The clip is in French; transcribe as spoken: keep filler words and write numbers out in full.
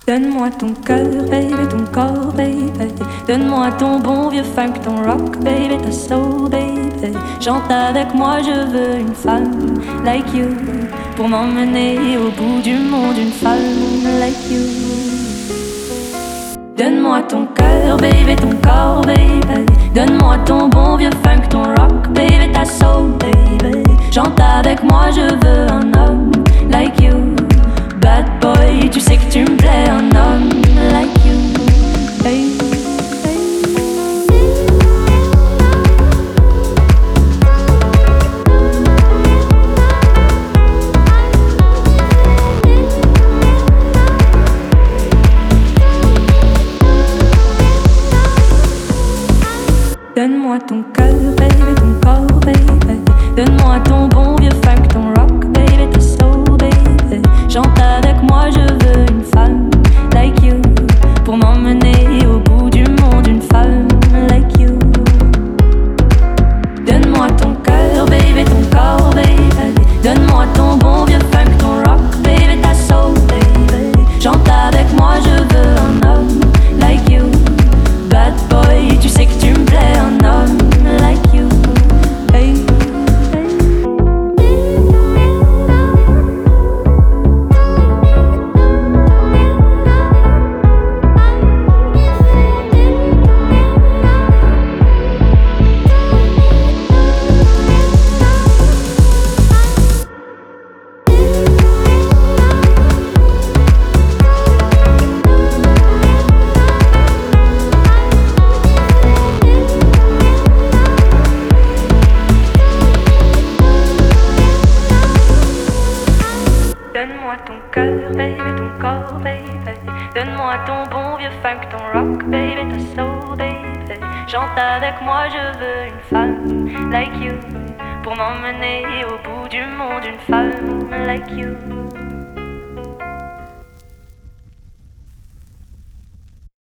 Donne-moi ton cœur, baby, ton corps, baby. Donne-moi ton bon vieux funk, ton rock, baby, ta soul, baby. Chante avec moi, je veux une femme like you pour m'emmener au bout du monde, une femme like you. Donne-moi ton cœur, baby, ton corps, baby. Donne-moi ton bon vieux funk, ton rock, baby, ta soul, baby. Chante avec moi, je veux un homme like you. Bad boy, tu sais que tu me plais, un homme like you. Hey. Donne-moi ton cœur, baby, ton corps, baby. Donne-moi ton bon vieux funk, ton rock, baby, ta soul, baby. Chante avec moi, je veux une femme like you pour m'emmener au bout du monde, une femme like you. Donne-moi ton cœur, baby, ton corps, baby. Donne-moi ton bon vieux funk, ton rock, baby, ta soul, baby. Chante avec moi, je veux un homme like you. Bad boy, tu sais que tu me plais, un homme like you. Hey. Donne-moi ton cœur, baby, ton corps, baby. Donne-moi ton bon vieux funk, ton rock, baby, ta soul, baby. Chante avec moi, je veux une femme like you pour m'emmener au bout du monde, une femme like you.